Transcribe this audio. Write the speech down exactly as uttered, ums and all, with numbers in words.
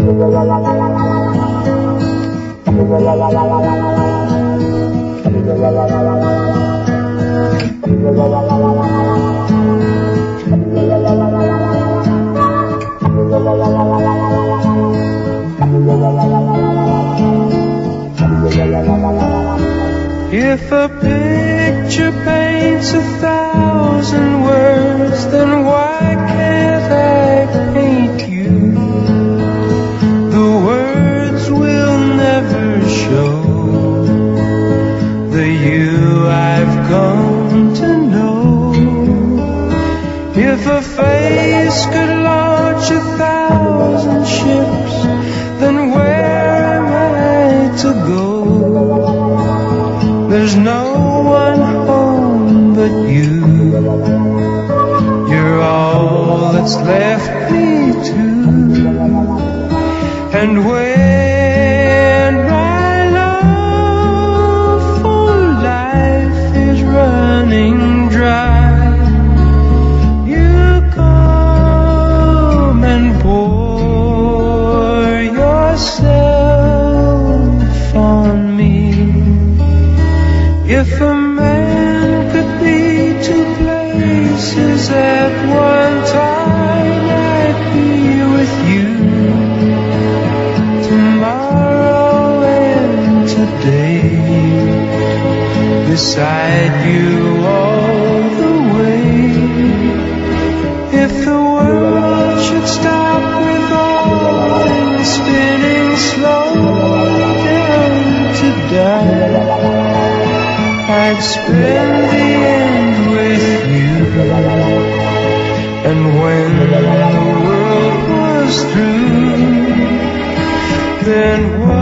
If a picture paints a thousand words, then why can't I paint you? The words will never show the you I've come to know. If a face could launch a thousand ships, then where am I to go? There's no one home but you. You're all that's left me to. And when my love for life is running dry, you come and pour yourself on me. If a man could be two places at one time, I'd be with you tomorrow and today, beside you all the way. If the world should stop with all things spinning slow down to die, I'd spend the end with you. And when the world was through, then